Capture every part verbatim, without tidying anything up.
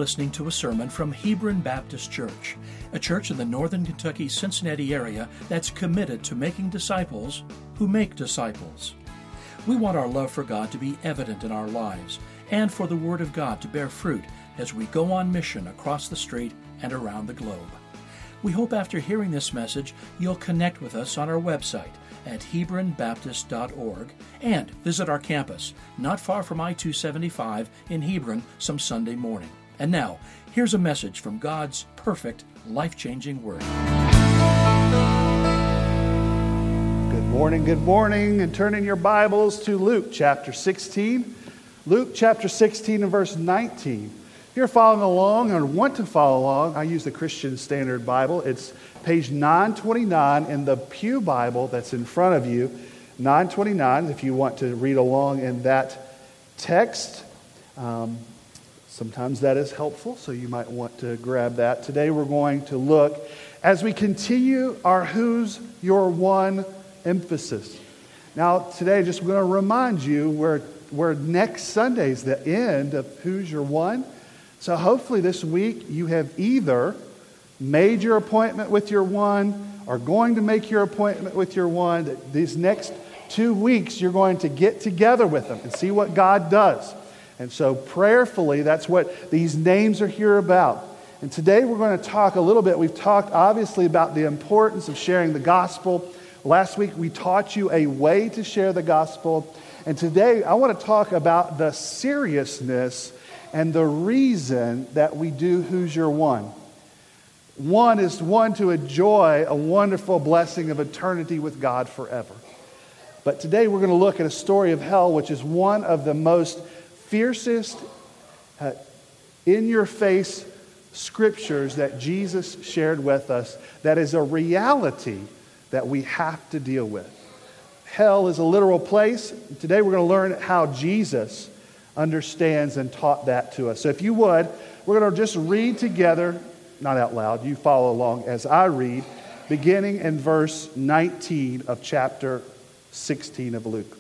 listening to a sermon from Hebron Baptist Church, a church in the northern Kentucky, Cincinnati area that's committed to making disciples who make disciples. We want our love for God to be evident in our lives and for the Word of God to bear fruit as we go on mission across the street and around the globe. We hope after hearing this message, you'll connect with us on our website at hebron baptist dot org and visit our campus, not far from I two seventy-five in Hebron, some Sunday morning. And now, here's a message from God's perfect, life-changing Word. Good morning, good morning, and turn in your Bibles to Luke chapter sixteen. Luke chapter sixteen and verse nineteen. If you're following along or want to follow along, I use the Christian Standard Bible. It's page nine twenty-nine in the Pew Bible that's in front of you. nine twenty-nine, if you want to read along in that text. Um, sometimes that is helpful, so you might want to grab that. Today we're going to look, as we continue our Who's Your One emphasis. Now, today, just going to remind you, we're, we're next Sunday's the end of Who's Your One. So hopefully this week you have either made your appointment with your one or going to make your appointment with your one. These next two weeks you're going to get together with them and see what God does. And so prayerfully, that's what these names are here about. And today we're going to talk a little bit. We've talked obviously about the importance of sharing the gospel. Last week we taught you a way to share the gospel. And today I want to talk about the seriousness and the reason that we do Who's Your One. One is one to enjoy a wonderful blessing of eternity with God forever. But today we're going to look at a story of hell, which is one of the most fiercest, uh, in-your-face scriptures that Jesus shared with us. That is a reality that we have to deal with. Hell is a literal place. Today we're going to learn how Jesus understands and taught that to us. So if you would, we're going to just read together, not out loud, you follow along as I read, beginning in verse nineteen of chapter sixteen of Luke.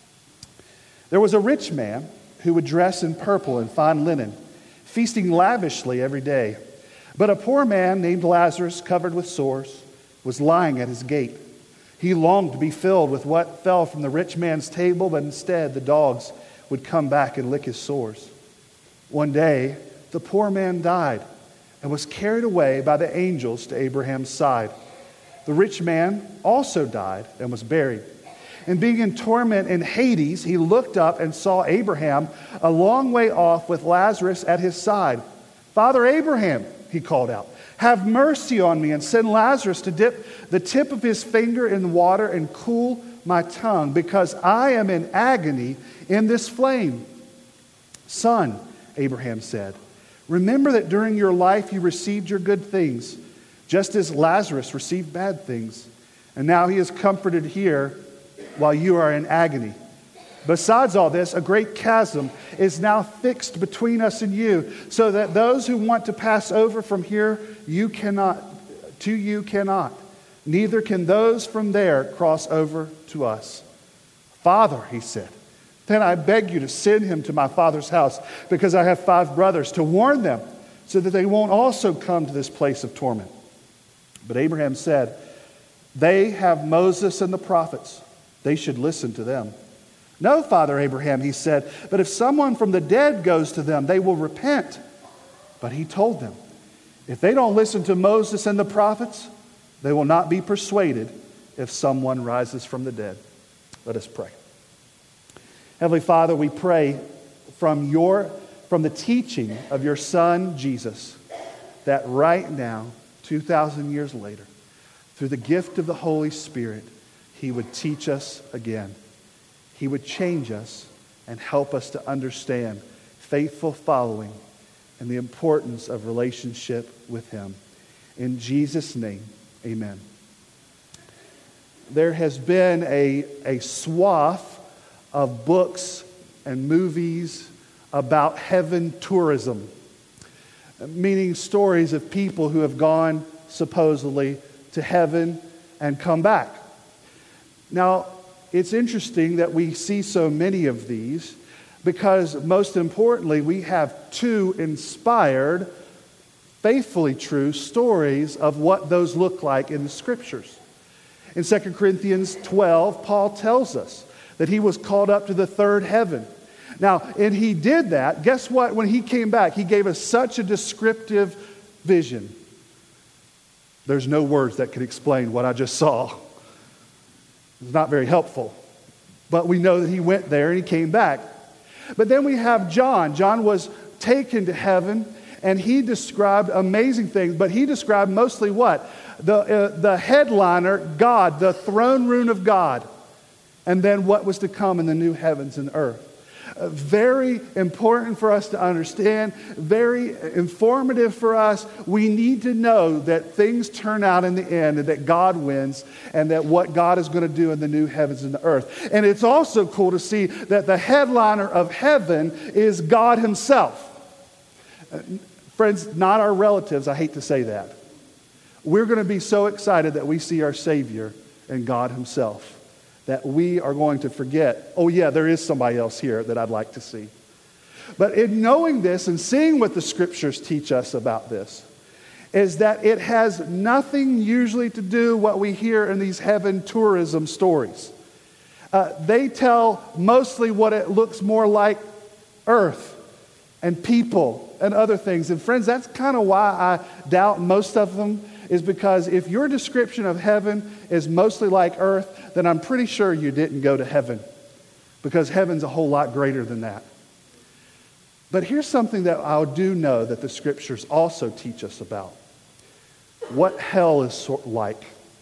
There was a rich man who would dress in purple and fine linen, feasting lavishly every day. But a poor man named Lazarus, covered with sores, was lying at his gate. He longed to be filled with what fell from the rich man's table, but instead the dogs would come back and lick his sores. One day, the poor man died and was carried away by the angels to Abraham's side. The rich man also died and was buried. And being in torment in Hades, he looked up and saw Abraham a long way off with Lazarus at his side. "Father Abraham," he called out, "have mercy on me and send Lazarus to dip the tip of his finger in water and cool my tongue, because I am in agony in this flame." "Son," Abraham said, "remember that during your life you received your good things, just as Lazarus received bad things. And now he is comforted here while you are in agony. Besides all this, a great chasm is now fixed between us and you, so that those who want to pass over from here you cannot, to you cannot. Neither can those from there cross over to us." "Father," he said, "then I beg you to send him to my father's house, because I have five brothers, to warn them, so that they won't also come to this place of torment." But Abraham said, "They have Moses and the prophets. They should listen to them." "No, Father Abraham," he said, "but if someone from the dead goes to them, they will repent." But he told them, "If they don't listen to Moses and the prophets, they will not be persuaded if someone rises from the dead." Let us pray. Heavenly Father, we pray from your from the teaching of your Son, Jesus, that right now, two thousand years later, through the gift of the Holy Spirit, he would teach us again. He would change us and help us to understand faithful following and the importance of relationship with him. In Jesus' name, amen. There has been a, a swath of books and movies about heaven tourism, meaning stories of people who have gone supposedly to heaven and come back. Now, it's interesting that we see so many of these, because most importantly, we have two inspired, faithfully true stories of what those look like in the Scriptures. In Second Corinthians twelve, Paul tells us that he was called up to the third heaven. Now, and he did that. Guess what? When he came back, he gave us such a descriptive vision. There's no words that could explain what I just saw. It's not very helpful. But we know that he went there and he came back. But then we have John. John was taken to heaven, and he described amazing things. But he described mostly what? The, uh, the headliner, God, the throne room of God. And then what was to come in the new heavens and earth. Uh, very important for us to understand, very informative for us. We need to know that things turn out in the end and that God wins and that what God is going to do in the new heavens and the earth. And it's also cool to see that the headliner of heaven is God himself. Uh, friends, not our relatives, I hate to say that. We're going to be so excited that we see our Savior and God himself, that we are going to forget, oh yeah, there is somebody else here that I'd like to see. But in knowing this and seeing what the Scriptures teach us about this, is that it has nothing usually to do what we hear in these heaven tourism stories. Uh, they tell mostly what it looks more like earth and people and other things. And friends, that's kind of why I doubt most of them, is because if your description of heaven is mostly like earth, then I'm pretty sure you didn't go to heaven, because heaven's a whole lot greater than that. But here's something that I do know that the Scriptures also teach us about. What hell is sort like.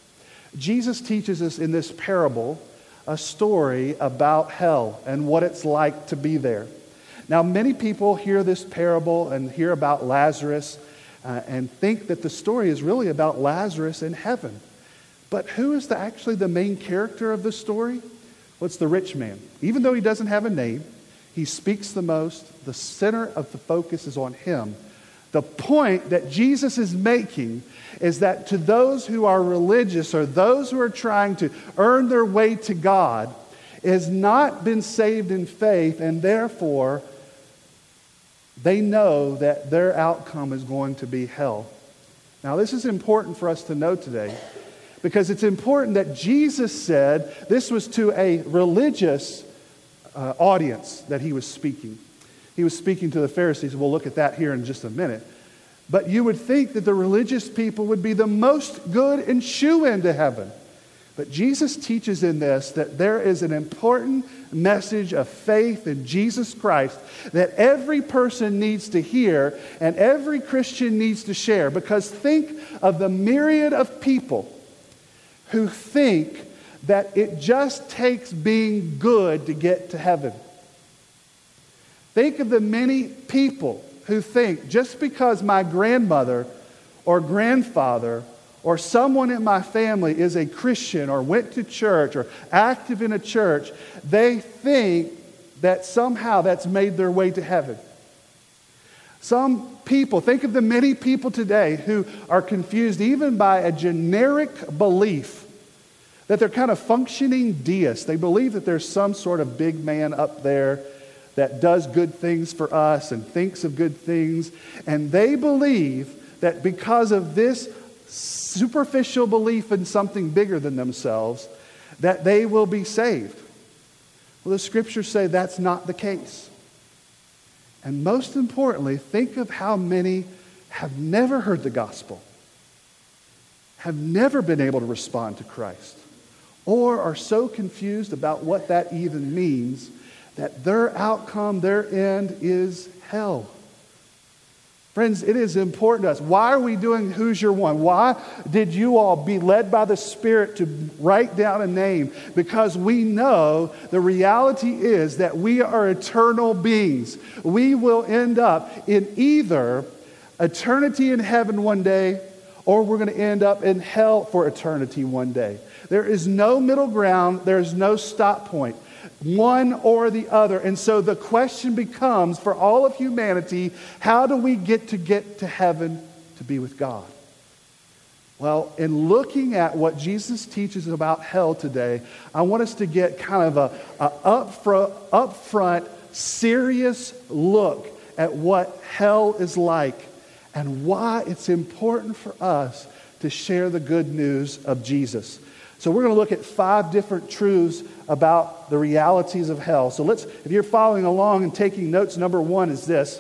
Jesus teaches us in this parable a story about hell and what it's like to be there. Now, many people hear this parable and hear about Lazarus Uh, and think that the story is really about Lazarus in heaven. But who is the, actually the main character of the story? Well, it's the rich man. Even though he doesn't have a name, he speaks the most. The center of the focus is on him. The point that Jesus is making is that to those who are religious or those who are trying to earn their way to God, has not been saved in faith, and therefore they know that their outcome is going to be hell. Now, this is important for us to know today, because it's important that Jesus said this was to a religious uh, audience that he was speaking. He was speaking to the Pharisees. We'll look at that here in just a minute. But you would think that the religious people would be the most good and shoe-in to heaven. But Jesus teaches in this that there is an important message of faith in Jesus Christ that every person needs to hear and every Christian needs to share. Because think of the myriad of people who think that it just takes being good to get to heaven. Think of the many people who think just because my grandmother or grandfather or someone in my family is a Christian or went to church or active in a church, they think that somehow that's made their way to heaven. Some people, think of the many people today who are confused even by a generic belief that they're kind of functioning deists. They believe that there's some sort of big man up there that does good things for us and thinks of good things. And they believe that because of this superficial belief in something bigger than themselves, that they will be saved. Well, the Scriptures say that's not the case. And most importantly, think of how many have never heard the gospel, have never been able to respond to Christ, or are so confused about what that even means that their outcome, their end is hell. Friends, it is important to us. Why are we doing Who's Your One? Why did you all be led by the Spirit to write down a name? Because we know the reality is that we are eternal beings. We will end up in either eternity in heaven one day, or we're going to end up in hell for eternity one day. There is no middle ground. There is no stop point. One or the other. And so the question becomes for all of humanity, how do we get to get to heaven to be with God? Well, in looking at what Jesus teaches about hell today, I want us to get kind of a, a upfront, upfront serious look at what hell is like and why it's important for us to share the good news of Jesus. So we're going to look at five different truths about the realities of hell. So let's, if you're following along and taking notes, number one is this: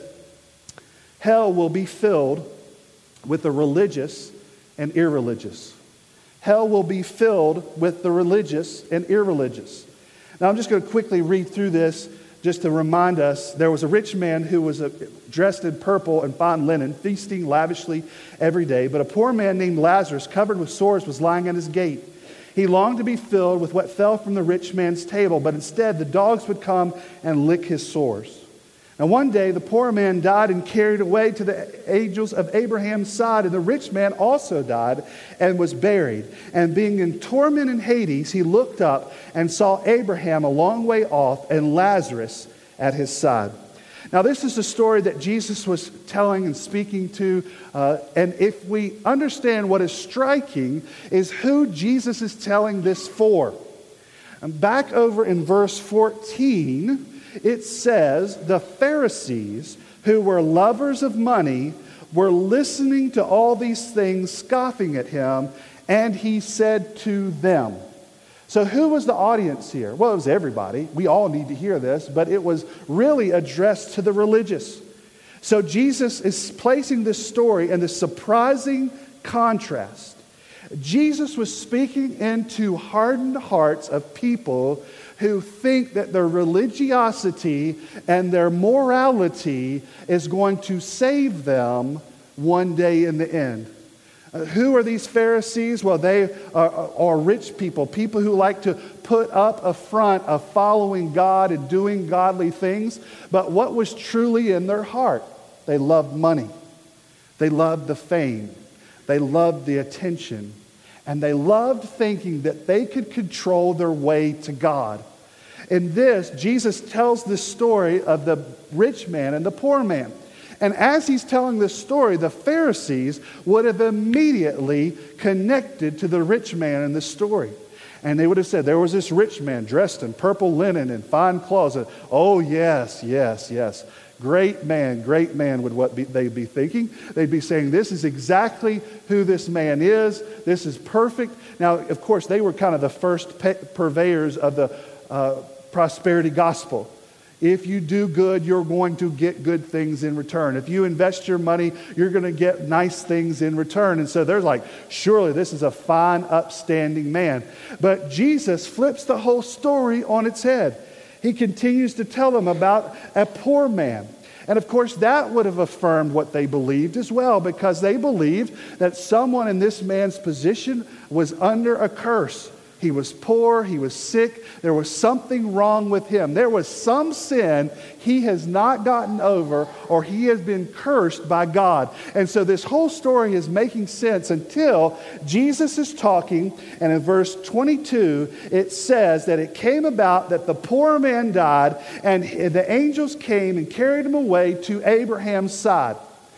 hell will be filled with the religious and irreligious. Hell will be filled with the religious and irreligious. Now I'm just going to quickly read through this just to remind us. There was a rich man who was dressed in purple and fine linen, feasting lavishly every day. But a poor man named Lazarus, covered with sores, was lying at his gate. He longed to be filled with what fell from the rich man's table, but instead the dogs would come and lick his sores. And one day the poor man died and carried away to the angels of Abraham's side, and the rich man also died and was buried. And being in torment in Hades, he looked up and saw Abraham a long way off and Lazarus at his side. Now, this is the story that Jesus was telling and speaking to. Uh, and if we understand what is striking is who Jesus is telling this for. And back over in verse fourteen, it says, the Pharisees, who were lovers of money, were listening to all these things, scoffing at him, and he said to them. So who was the audience here? Well, it was everybody. We all need to hear this, but it was really addressed to the religious. So Jesus is placing this story in this surprising contrast. Jesus was speaking into hardened hearts of people who think that their religiosity and their morality is going to save them one day in the end. Uh, who are these Pharisees? Well, they are, are rich people, people who like to put up a front of following God and doing godly things. But what was truly in their heart? They loved money. They loved the fame. They loved the attention. And they loved thinking that they could control their way to God. In this, Jesus tells this story of the rich man and the poor man. And as he's telling this story, the Pharisees would have immediately connected to the rich man in this story. And they would have said, there was this rich man dressed in purple linen and fine clothes. And, oh, yes, yes, yes. Great man, great man would what be, they'd be thinking. They'd be saying, this is exactly who this man is. This is perfect. Now, of course, they were kind of the first purveyors of the uh, prosperity gospel. If you do good, you're going to get good things in return. If you invest your money, you're going to get nice things in return. And so they're like, surely this is a fine, upstanding man. But Jesus flips the whole story on its head. He continues to tell them about a poor man. And of course, that would have affirmed what they believed as well, because they believed that someone in this man's position was under a curse. He was poor, he was sick, there was something wrong with him. There was some sin he has not gotten over, or he has been cursed by God. And so this whole story is making sense until Jesus is talking, and in verse twenty-two, it says that it came about that the poor man died, and the angels came and carried him away to Abraham's side.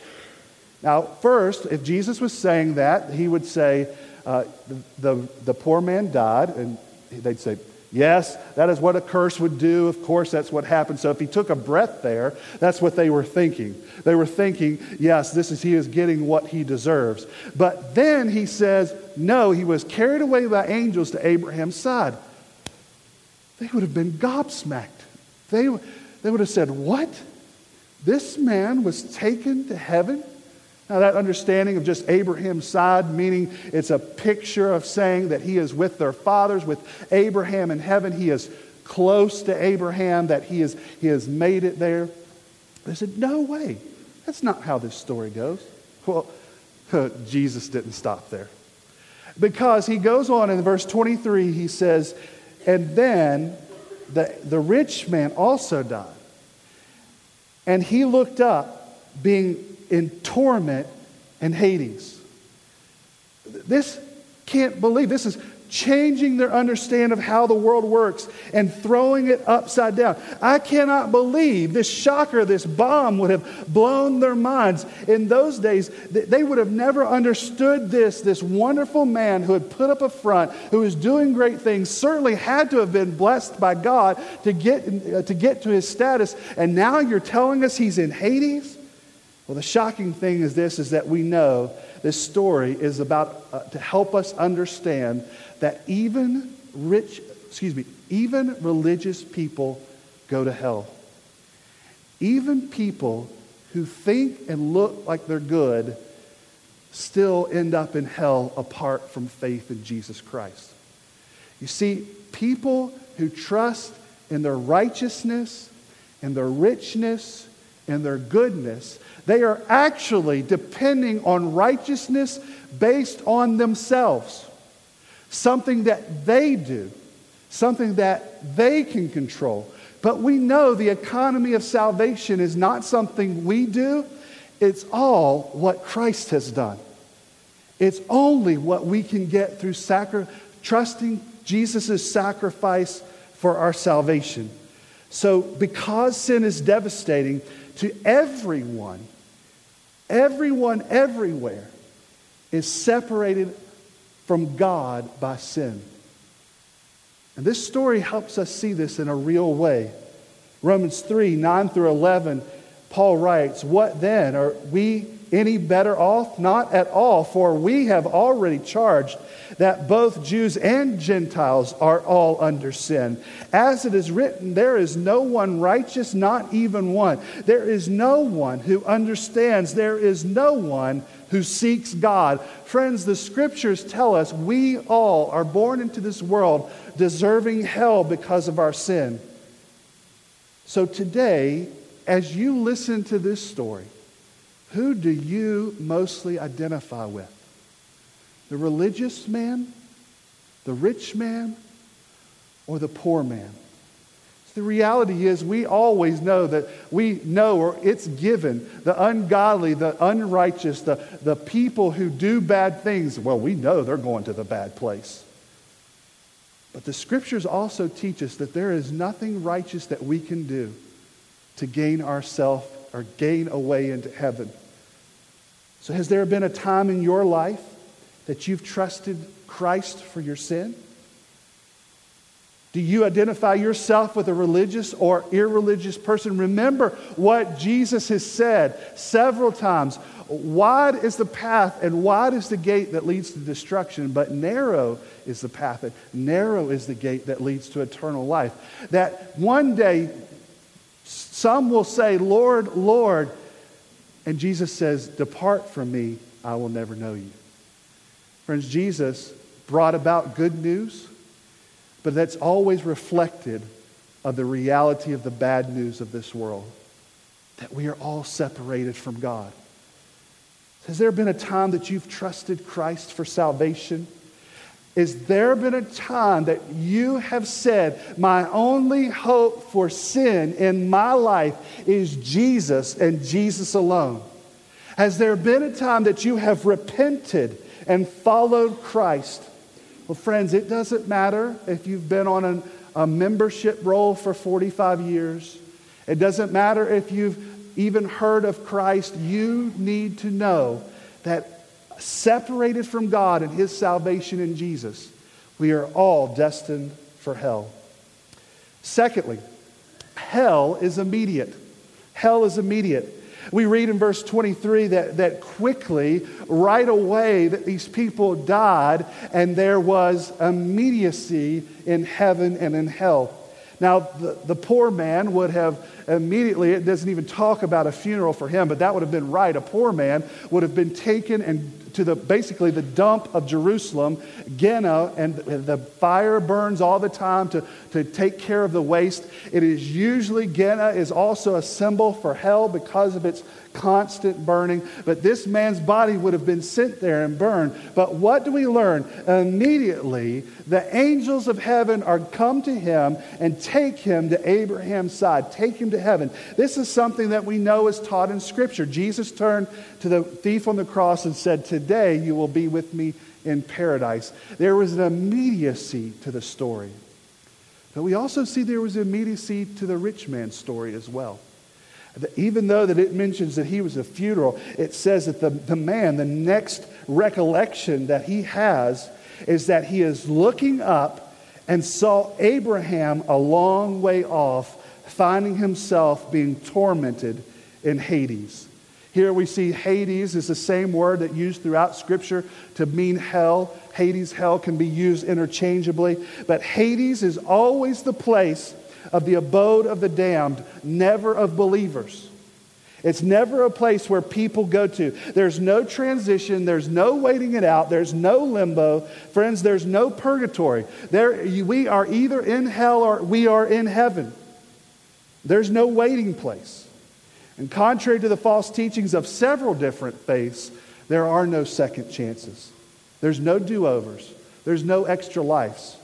Now, first, if Jesus was saying that, he would say, Uh, the, the the poor man died, and they'd say, yes, that is what a curse would do. Of course, that's what happened. So if he took a breath there, that's what they were thinking. They were thinking, yes, this is he is getting what he deserves. But then he says, no, he was carried away by angels to Abraham's side. They would have been gobsmacked. They, they would have said, what? This man was taken to heaven? Now, that understanding of just Abraham's side, meaning it's a picture of saying that he is with their fathers, with Abraham in heaven. He is close to Abraham, that he, is, he has made it there. They said, no way. That's not how this story goes. Well, Jesus didn't stop there. Because he goes on in verse twenty-three, he says, and then the, the rich man also died. And he looked up, being in torment in Hades. This can't believe. This is changing their understanding of how the world works and throwing it upside down. I cannot believe this shocker, this bomb would have blown their minds. In those days, they would have never understood this. This wonderful man who had put up a front, who was doing great things, certainly had to have been blessed by God to get, uh, to get to his status. And now you're telling us he's in Hades? Well, the shocking thing is this, is that we know this story is about uh, to help us understand that even rich, excuse me, even religious people go to hell. Even people who think and look like they're good still end up in hell apart from faith in Jesus Christ. You see, people who trust in their righteousness and their richness and their goodness, they are actually depending on righteousness based on themselves. Something that they do. Something that they can control. But we know the economy of salvation is not something we do. It's all what Christ has done. It's only what we can get through sacri- trusting Jesus' sacrifice for our salvation. So because sin is devastating to everyone, everyone everywhere is separated from God by sin. And this story helps us see this in a real way. Romans three, nine through eleven, Paul writes, "What then? Are we any better off? Not at all, for we have already charged that both Jews and Gentiles are all under sin. As it is written, there is no one righteous, not even one. There is no one who understands. There is no one who seeks God." Friends, the scriptures tell us we all are born into this world deserving hell because of our sin. So today, as you listen to this story, who do you mostly identify with? The religious man, the rich man, or the poor man? The reality is we always know that we know, or it's given, the ungodly, the unrighteous, the, the people who do bad things, well, we know they're going to the bad place. But the scriptures also teach us that there is nothing righteous that we can do to gain ourselves or gain a way into heaven. So has there been a time in your life that you've trusted Christ for your sin? Do you identify yourself with a religious or irreligious person? Remember what Jesus has said several times. Wide is the path and wide is the gate that leads to destruction, but narrow is the path and narrow is the gate that leads to eternal life. That one day some will say, "Lord, Lord," and Jesus says, "Depart from me, I will never know you." Friends, Jesus brought about good news, but that's always reflected of the reality of the bad news of this world. That we are all separated from God. Has there been a time that you've trusted Christ for salvation? Has there been a time that you have said, "My only hope for sin in my life is Jesus and Jesus alone"? Has there been a time that you have repented and followed Christ? Well, friends, it doesn't matter if you've been on an, a membership roll for forty-five years. It doesn't matter if you've even heard of Christ. You need to know that separated from God and His salvation in Jesus, we are all destined for hell. Secondly, hell is immediate. Hell is immediate. We read in verse twenty-three that, that quickly, right away, that these people died and there was immediacy in heaven and in hell. Now, the, the poor man would have immediately, it doesn't even talk about a funeral for him, but that would have been right. A poor man would have been taken and to the basically the dump of Jerusalem, Gehenna, and the fire burns all the time to, to take care of the waste. It is usually, Gehenna is also a symbol for hell because of its constant burning. But this man's body would have been sent there and burned. But what do we learn? Immediately, the angels of heaven are come to him and take him to Abraham's side, take him to heaven. This is something that we know is taught in Scripture. Jesus turned to the thief on the cross and said, "Today you will be with me in paradise. There was an immediacy to the story. But we also see there was immediacy to the rich man's story as well. Even though that it mentions that he was a funeral, it says that the, the man, the next recollection that he has is that he is looking up and saw Abraham a long way off, finding himself being tormented in Hades. Here we see Hades is the same word that used throughout Scripture to mean hell. Hades, hell can be used interchangeably. But Hades is always the place of the abode of the damned, never of believers. It's never a place where people go to. There's no transition. There's no waiting it out. There's no limbo. Friends, there's no purgatory. There, we are either in hell or we are in heaven. There's no waiting place. And contrary to the false teachings of several different faiths, there are no second chances. There's no do-overs. There's no extra lives.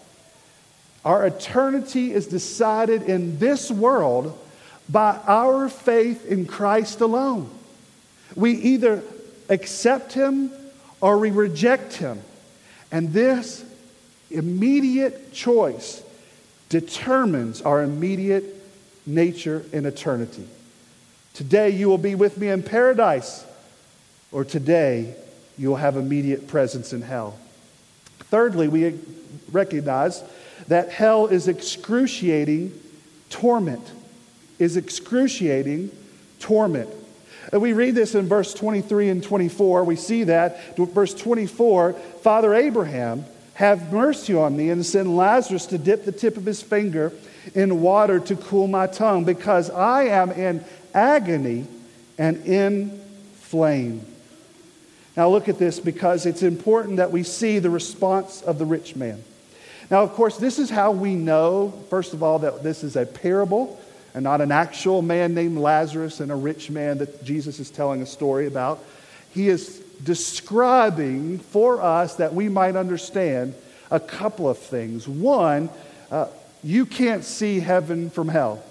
Our eternity is decided in this world by our faith in Christ alone. We either accept Him or we reject Him. And this immediate choice determines our immediate nature in eternity. Today you will be with me in paradise, or today you will have immediate presence in hell. Thirdly, we recognize that hell is excruciating torment. Is excruciating torment. And we read this in verse twenty-three and twenty-four. We see that. Verse twenty-four, Father Abraham, have mercy on me and send Lazarus to dip the tip of his finger in water to cool my tongue, because I am in agony and in flame. Now look at this, because it's important that we see the response of the rich man. Now, of course, this is how we know, first of all, that this is a parable and not an actual man named Lazarus and a rich man that Jesus is telling a story about. He is describing for us that we might understand a couple of things. One, uh, you can't see heaven from hell.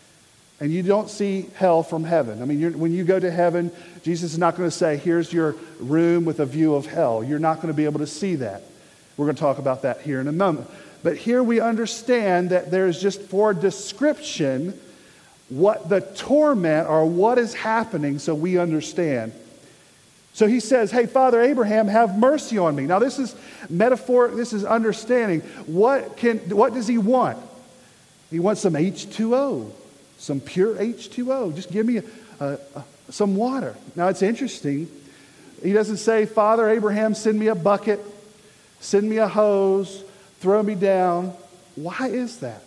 And you don't see hell from heaven. I mean, you're, when you go to heaven, Jesus is not going to say, here's your room with a view of hell. You're not going to be able to see that. We're going to talk about that here in a moment. But here we understand that there's just for description what the torment or what is happening, so we understand. So he says, hey, Father Abraham, have mercy on me. Now this is metaphor, this is understanding. What can, what does he want? He wants some H two O. Some pure H two O. Just give me a, a, a, some water. Now it's interesting. He doesn't say, Father Abraham, send me a bucket, send me a hose, throw me down. Why is that?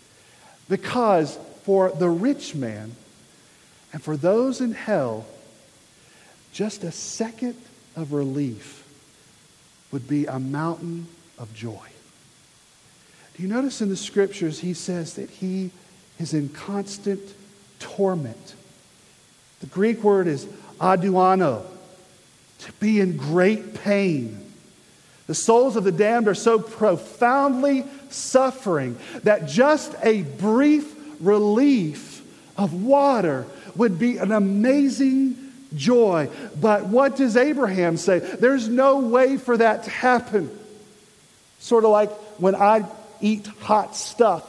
Because for the rich man and for those in hell, just a second of relief would be a mountain of joy. Do you notice in the scriptures he says that he is in constant torment? The Greek word is aduano, to be in great pain. The souls of the damned are so profoundly suffering that just a brief relief of water would be an amazing joy. But what does Abraham say? There's no way for that to happen. Sort of like when I eat hot stuff.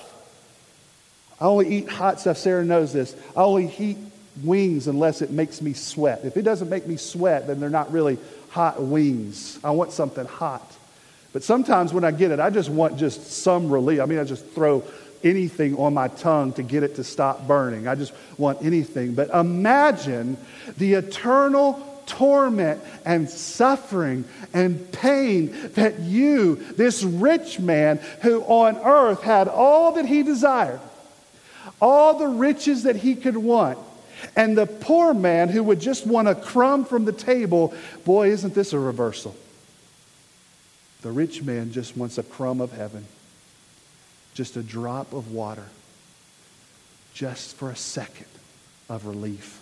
I only eat hot stuff. Sarah knows this. I only eat wings unless it makes me sweat. If it doesn't make me sweat, then they're not really hot wings. I want something hot. But sometimes when I get it, I just want just some relief. I mean, I just throw anything on my tongue to get it to stop burning. I just want anything. But imagine the eternal torment and suffering and pain that you, this rich man who on earth had all that he desired, all the riches that he could want, and the poor man who would just want a crumb from the table. Boy, isn't this a reversal? The rich man just wants a crumb of heaven. Just a drop of water. Just for a second of relief.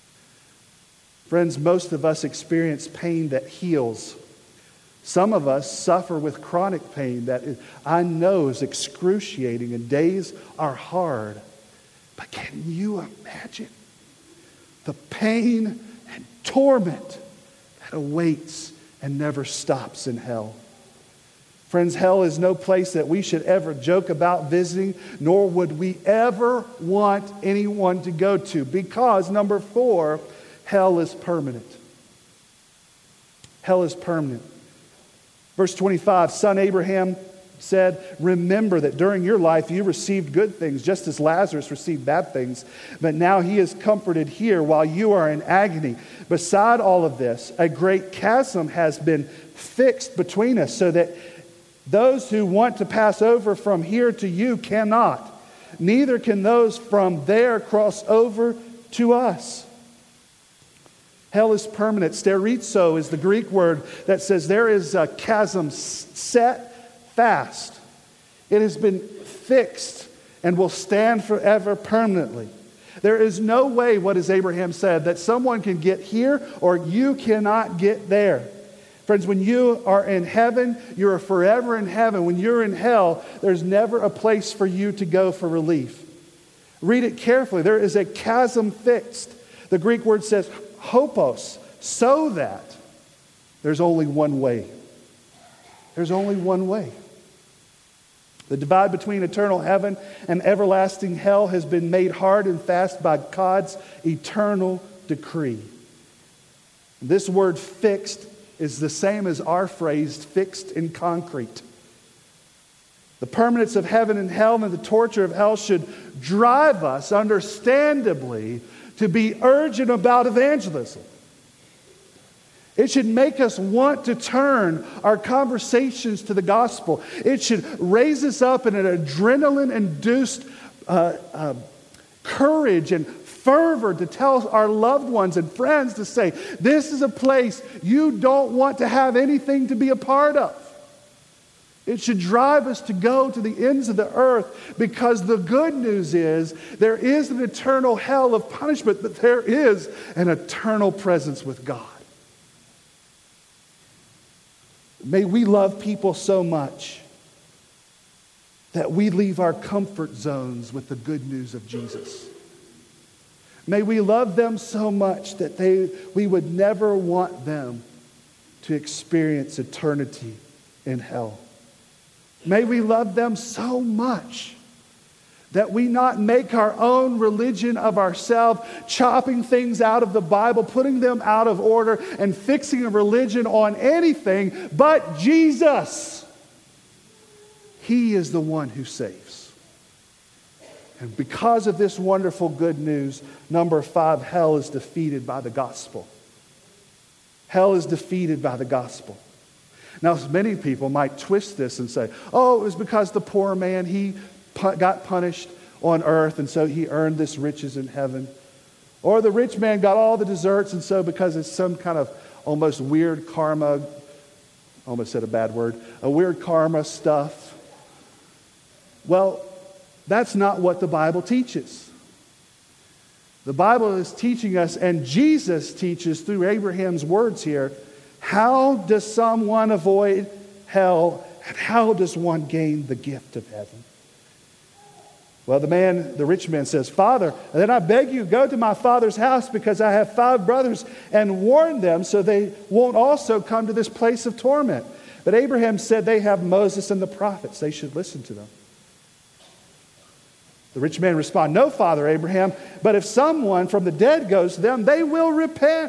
Friends, most of us experience pain that heals. Some of us suffer with chronic pain that I know is excruciating and days are hard. But can you imagine the pain and torment that awaits and never stops in hell? Friends, hell is no place that we should ever joke about visiting, nor would we ever want anyone to go to, because, number four, hell is permanent. Hell is permanent. Verse twenty-five, son Abraham said, remember that during your life you received good things, just as Lazarus received bad things, but now he is comforted here while you are in agony. Beside all of this, a great chasm has been fixed between us, so that those who want to pass over from here to you cannot. Neither can those from there cross over to us. Hell is permanent. Sterizo is the Greek word that says there is a chasm set fast. It has been fixed and will stand forever permanently. There is no way, what as Abraham said, that someone can get here or you cannot get there. Friends, when you are in heaven, you are forever in heaven. When you're in hell, there's never a place for you to go for relief. Read it carefully. There is a chasm fixed. The Greek word says hopos, so that there's only one way. There's only one way. The divide between eternal heaven and everlasting hell has been made hard and fast by God's eternal decree. This word fixed is the same as our phrase, fixed in concrete. The permanence of heaven and hell and the torture of hell should drive us, understandably, to be urgent about evangelism. It should make us want to turn our conversations to the gospel. It should raise us up in an adrenaline-induced uh, uh, courage and fervor to tell our loved ones and friends to say, this is a place you don't want to have anything to be a part of. It should drive us to go to the ends of the earth, because the good news is there is an eternal hell of punishment, but there is an eternal presence with God. May we love people so much that we leave our comfort zones with the good news of Jesus. May we love them so much that they we would never want them to experience eternity in hell. May we love them so much that we not make our own religion of ourselves, chopping things out of the Bible, putting them out of order, and fixing a religion on anything but Jesus. He is the one who saves. And because of this wonderful good news, number five, hell is defeated by the gospel. Hell is defeated by the gospel. Now, many people might twist this and say, oh, it was because the poor man, he pu- got punished on earth, and so he earned this riches in heaven. Or the rich man got all the desserts, and so because it's some kind of almost weird karma, almost said a bad word, a weird karma stuff. Well, that's not what the Bible teaches. The Bible is teaching us, and Jesus teaches through Abraham's words here, how does someone avoid hell, and how does one gain the gift of heaven? Well, the man, the rich man says, Father, then I beg you, go to my father's house, because I have five brothers, and warn them so they won't also come to this place of torment. But Abraham said, they have Moses and the prophets. They should listen to them. The rich man responded, no, Father Abraham, but if someone from the dead goes to them, they will repent.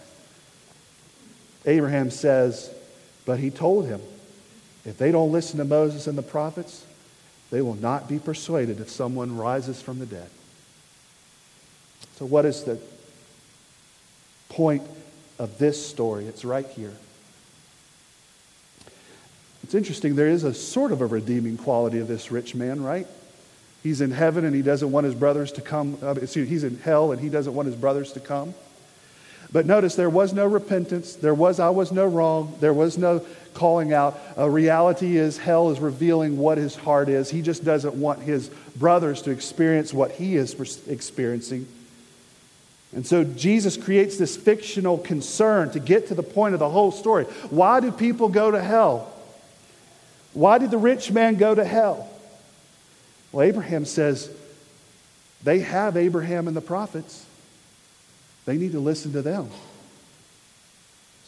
Abraham says, but he told him, if they don't listen to Moses and the prophets, they will not be persuaded if someone rises from the dead. So what is the point of this story? It's right here. It's interesting, there is a sort of a redeeming quality of this rich man, right? He's in heaven and he doesn't want his brothers to come. Uh, excuse me, he's in hell and he doesn't want his brothers to come. But notice, there was no repentance. There was, I was no wrong. There was no calling out. Uh, reality is, hell is revealing what his heart is. He just doesn't want his brothers to experience what he is experiencing. And so Jesus creates this fictional concern to get to the point of the whole story. Why do people go to hell? Why did the rich man go to hell? Well, Abraham says they have Abraham and the prophets. They need to listen to them.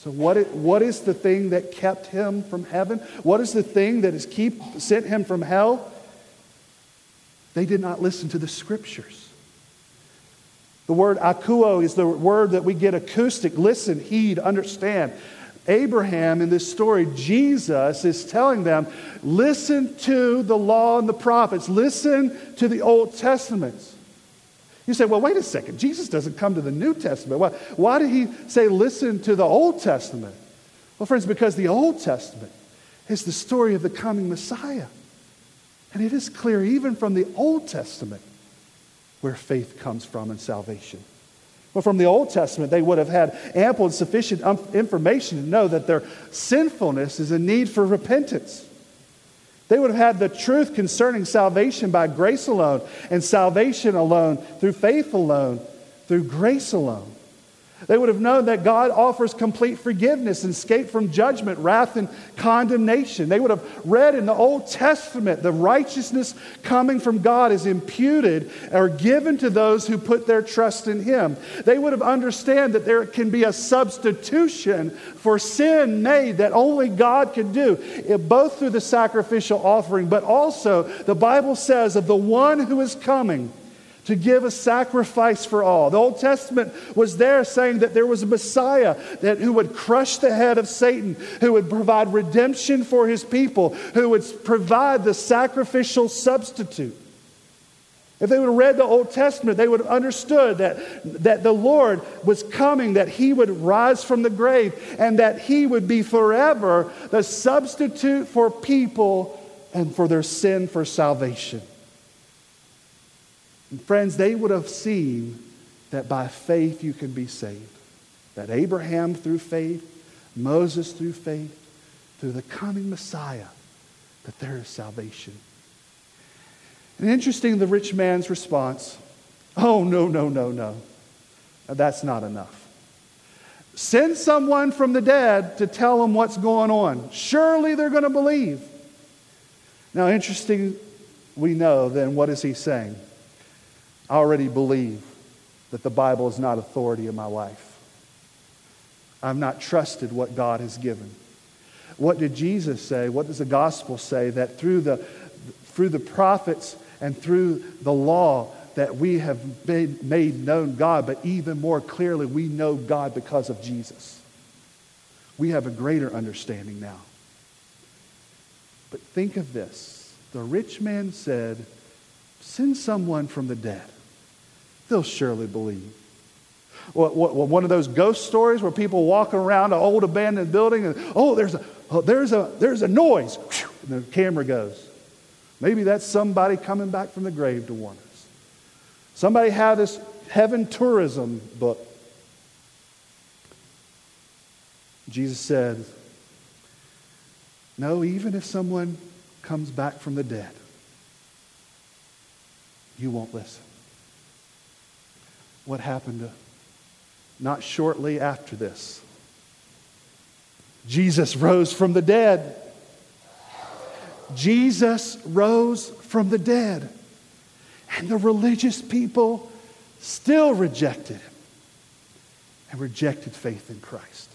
So what is, what is the thing that kept him from heaven? What is the thing that has keep, sent him from hell? They did not listen to the Scriptures. The word akuo is the word that we get acoustic. Listen, heed, understand. Abraham, in this story, Jesus is telling them, listen to the law and the prophets. Listen to the Old Testaments. You say, well, wait a second. Jesus doesn't come to the New Testament. Why, why did he say listen to the Old Testament? Well, friends, because the Old Testament is the story of the coming Messiah. And it is clear even from the Old Testament where faith comes from and salvation. Well, from the Old Testament, they would have had ample and sufficient um, information to know that their sinfulness is a need for repentance. They would have had the truth concerning salvation by grace alone, and salvation alone, through faith alone, through grace alone. They would have known that God offers complete forgiveness and escape from judgment, wrath, and condemnation. They would have read in the Old Testament the righteousness coming from God is imputed or given to those who put their trust in Him. They would have understood that there can be a substitution for sin made that only God could do, both through the sacrificial offering, but also the Bible says of the one who is coming to give a sacrifice for all. The Old Testament was there saying that there was a Messiah that who would crush the head of Satan, who would provide redemption for His people, who would provide the sacrificial substitute. If they would have read the Old Testament, they would have understood that, that the Lord was coming, that He would rise from the grave, and that He would be forever the substitute for people and for their sin for salvation. And friends, they would have seen that by faith you can be saved. That Abraham through faith, Moses through faith, through the coming Messiah, that there is salvation. And interesting, the rich man's response, oh, no, no, no, no. That's not enough. Send someone from the dead to tell them what's going on. Surely they're going to believe. Now, interesting, we know then what is he saying? I already believe that the Bible is not authority in my life. I've not trusted what God has given. What did Jesus say? What does the gospel say? That through the, through the prophets and through the law that we have been made known God, but even more clearly we know God because of Jesus. We have a greater understanding now. But think of this. The rich man said, send someone from the dead. They'll surely believe. What, what, one of those ghost stories where people walk around an old abandoned building and, oh, there's a, oh, there's a, there's a noise. And the camera goes. Maybe that's somebody coming back from the grave to warn us. Somebody had this heaven tourism book. Jesus said, no, even if someone comes back from the dead, you won't listen. What happened to, not shortly after this? Jesus rose from the dead. Jesus rose from the dead. And the religious people still rejected Him and rejected faith in Christ.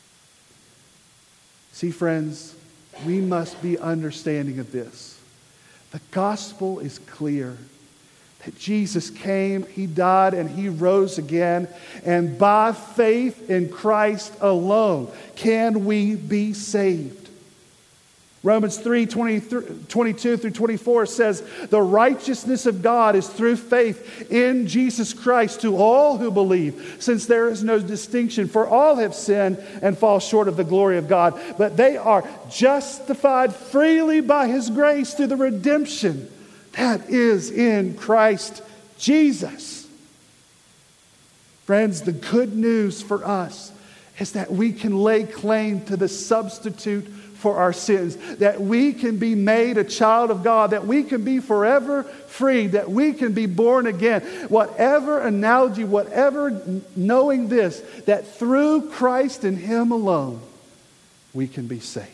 See, friends, we must be understanding of this. The gospel is clear. That Jesus came, He died, and He rose again. And by faith in Christ alone can we be saved. Romans three, twenty-two through twenty-four says, the righteousness of God is through faith in Jesus Christ to all who believe, since there is no distinction. For all have sinned and fall short of the glory of God, but they are justified freely by His grace through the redemption that is in Christ Jesus. Friends, the good news for us is that we can lay claim to the substitute for our sins, that we can be made a child of God, that we can be forever free, that we can be born again. Whatever analogy, whatever knowing this, that through Christ and Him alone, we can be saved.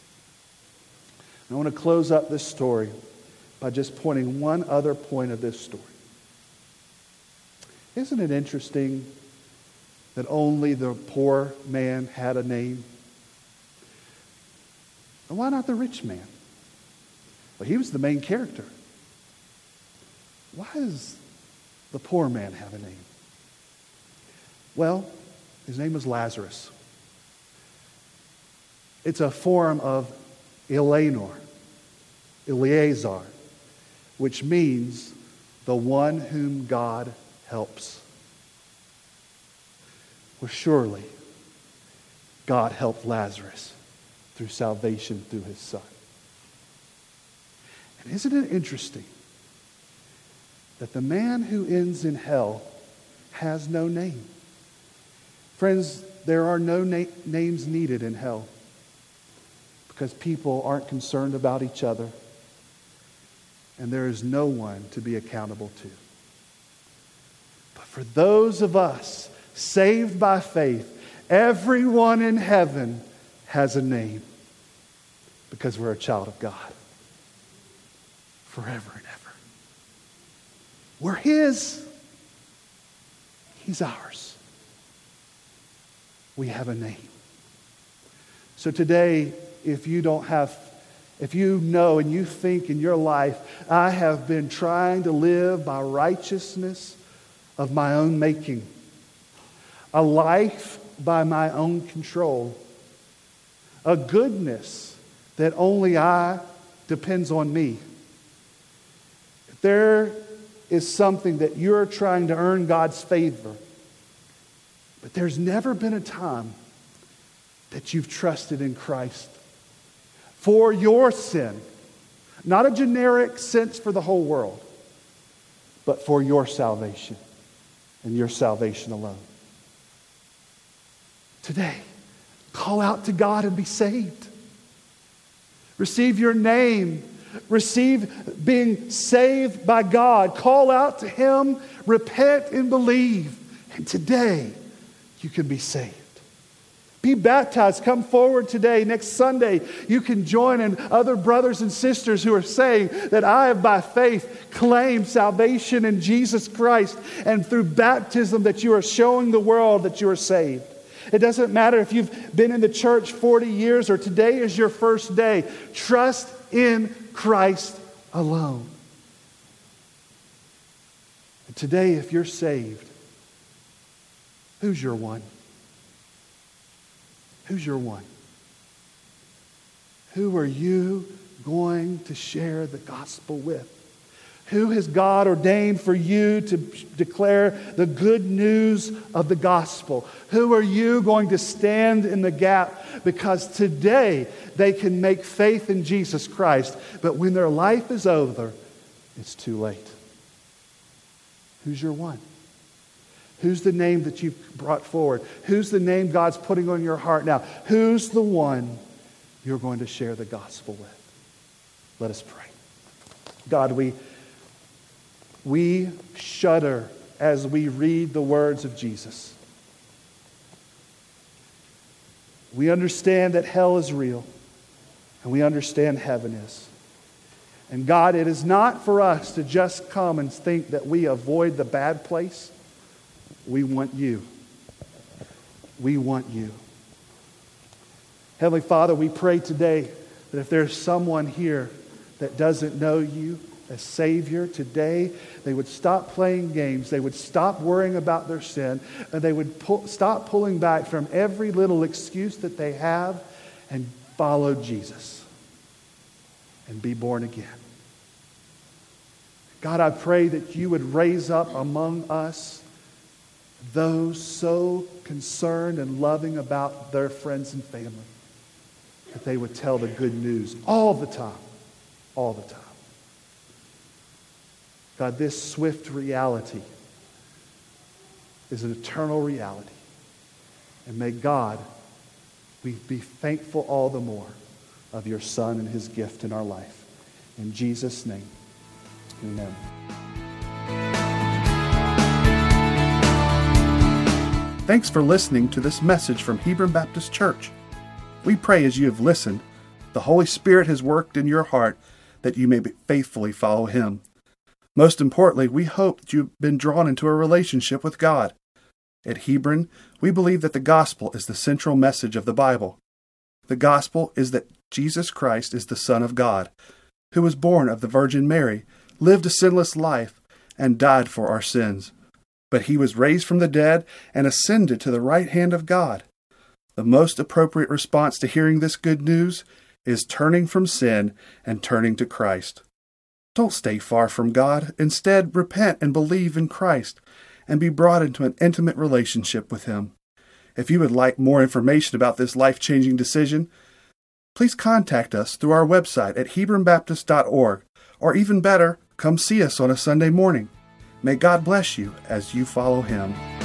I want to close up this story by just pointing one other point of this story. Isn't it interesting that only the poor man had a name? And why not the rich man? Well, he was the main character. Why does the poor man have a name? Well, his name was Lazarus. It's a form of Eleanor, Eleazar, which means the one whom God helps. Well, surely God helped Lazarus through salvation through his son. And isn't it interesting that the man who ends in hell has no name? Friends, there are no na- names needed in hell because people aren't concerned about each other, and there is no one to be accountable to. But for those of us saved by faith, everyone in heaven has a name because we're a child of God forever and ever. We're His. He's ours. We have a name. So today, if you don't have, if you know and you think in your life, I have been trying to live by righteousness of my own making, a life by my own control, a goodness that only I depends on me. If there is something that you're trying to earn God's favor, but there's never been a time that you've trusted in Christ for your sin, not a generic sense for the whole world, but for your salvation and your salvation alone. Today, call out to God and be saved. Receive your name. Receive being saved by God. Call out to Him, repent and believe. And today, you can be saved. Be baptized. Come forward today. Next Sunday, you can join in other brothers and sisters who are saying that I have by faith claimed salvation in Jesus Christ, and through baptism that you are showing the world that you are saved. It doesn't matter if you've been in the church forty years or today is your first day. Trust in Christ alone. And today, if you're saved, who's your one? Who's your one? Who are you going to share the gospel with? Who has God ordained for you to declare the good news of the gospel? Who are you going to stand in the gap? Because today they can make faith in Jesus Christ, but when their life is over, it's too late. Who's your one? Who's the name that you've brought forward? Who's the name God's putting on your heart now? Who's the one you're going to share the gospel with? Let us pray. God, we, we shudder as we read the words of Jesus. We understand that hell is real, and we understand heaven is. And God, it is not for us to just come and think that we avoid the bad place. We want you. We want you. Heavenly Father, we pray today that if there's someone here that doesn't know you as Savior today, they would stop playing games. They would stop worrying about their sin. And they would pull, stop pulling back from every little excuse that they have and follow Jesus and be born again. God, I pray that you would raise up among us those so concerned and loving about their friends and family that they would tell the good news all the time, all the time. God, this swift reality is an eternal reality. And may God, we be thankful all the more of your Son and His gift in our life. In Jesus' name, amen. Thanks for listening to this message from Hebron Baptist Church. We pray as you have listened, the Holy Spirit has worked in your heart that you may faithfully follow Him. Most importantly, we hope that you've been drawn into a relationship with God. At Hebron, we believe that the gospel is the central message of the Bible. The gospel is that Jesus Christ is the Son of God, who was born of the Virgin Mary, lived a sinless life, and died for our sins. But he was raised from the dead and ascended to the right hand of God. The most appropriate response to hearing this good news is turning from sin and turning to Christ. Don't stay far from God. Instead, repent and believe in Christ and be brought into an intimate relationship with Him. If you would like more information about this life-changing decision, please contact us through our website at hebron baptist dot org, or even better, come see us on a Sunday morning. May God bless you as you follow Him.